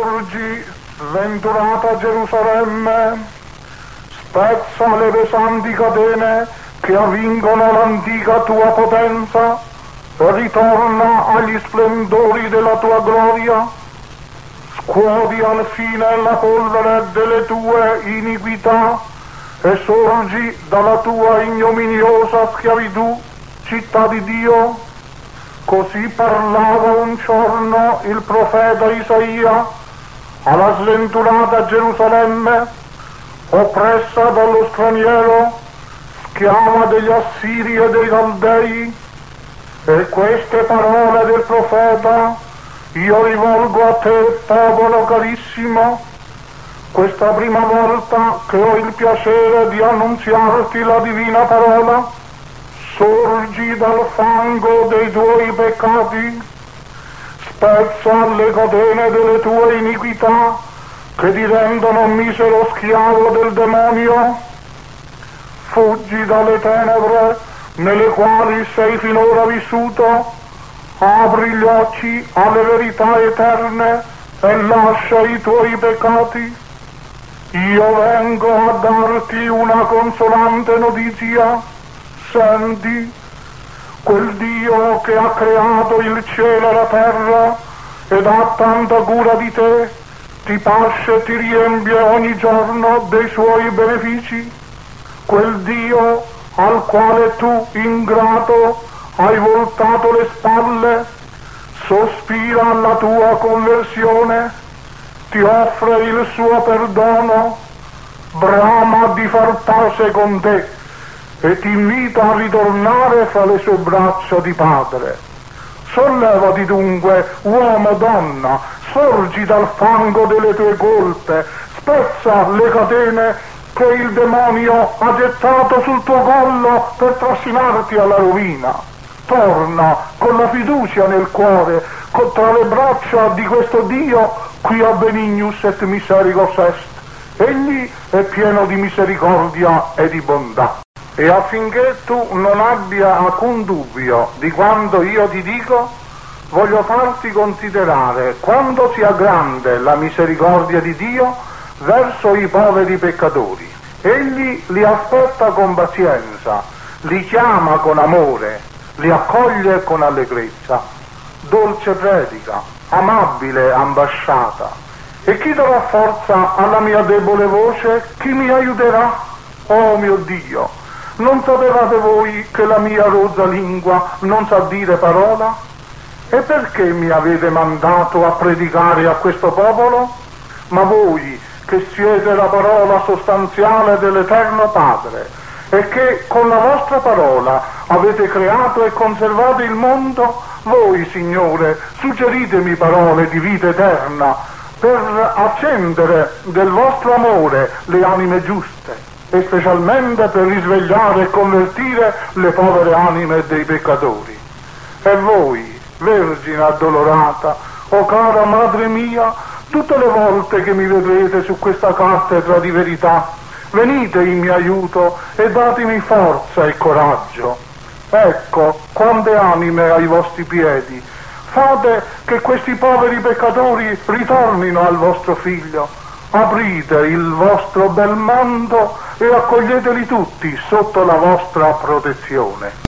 Sorgi, sventurata Gerusalemme, spezza le pesanti catene che avvingono l'antica tua potenza e ritorna agli splendori della tua gloria. Scuoti al fine la polvere delle tue iniquità e sorgi dalla tua ignominiosa schiavitù, città di Dio. Così parlava un giorno il profeta Isaia alla sventurata Gerusalemme, oppressa dallo straniero, schiava degli Assiri e dei Caldei. E queste parole del profeta io rivolgo a te, popolo carissimo, questa prima volta che ho il piacere di annunziarti la divina parola. Sorgi dal fango dei tuoi peccati, spezza le catene delle tue iniquità che ti rendono misero schiavo del demonio. Fuggi dalle tenebre nelle quali sei finora vissuto, apri gli occhi alle verità eterne e lascia i tuoi peccati. Io vengo a darti una consolante notizia. Senti, quel Dio che ha creato il cielo e la terra ed ha tanta cura di te, ti pasce e ti riempie ogni giorno dei suoi benefici. Quel Dio al quale tu, ingrato, hai voltato le spalle, sospira alla tua conversione, ti offre il suo perdono, brama di far pace con te e ti invita a ritornare fra le sue braccia di padre. Sollevati dunque, uomo, donna, sorgi dal fango delle tue colpe, spezza le catene che il demonio ha gettato sul tuo collo per trascinarti alla rovina. Torna con la fiducia nel cuore, tra le braccia di questo Dio, quia benignus et misericors est. Egli è pieno di misericordia e di bontà. E affinché tu non abbia alcun dubbio di quanto io ti dico, voglio farti considerare quanto sia grande la misericordia di Dio verso i poveri peccatori. Egli li aspetta con pazienza, li chiama con amore, li accoglie con allegrezza. Dolce predica, amabile ambasciata. E chi darà forza alla mia debole voce? Chi mi aiuterà? Oh mio Dio! Non sapevate voi che la mia rozza lingua non sa dire parola? E perché mi avete mandato a predicare a questo popolo? Ma voi, che siete la parola sostanziale dell'Eterno Padre, e che con la vostra parola avete creato e conservato il mondo, voi, Signore, suggeritemi parole di vita eterna per accendere del vostro amore le anime giuste, e specialmente per risvegliare e convertire le povere anime dei peccatori. E voi, Vergine addolorata, o cara Madre mia, tutte le volte che mi vedrete su questa cattedra di verità, venite in mio aiuto e datemi forza e coraggio. Ecco quante anime ai vostri piedi. Fate che questi poveri peccatori ritornino al vostro Figlio. Aprite il vostro bel manto e accoglieteli tutti sotto la vostra protezione.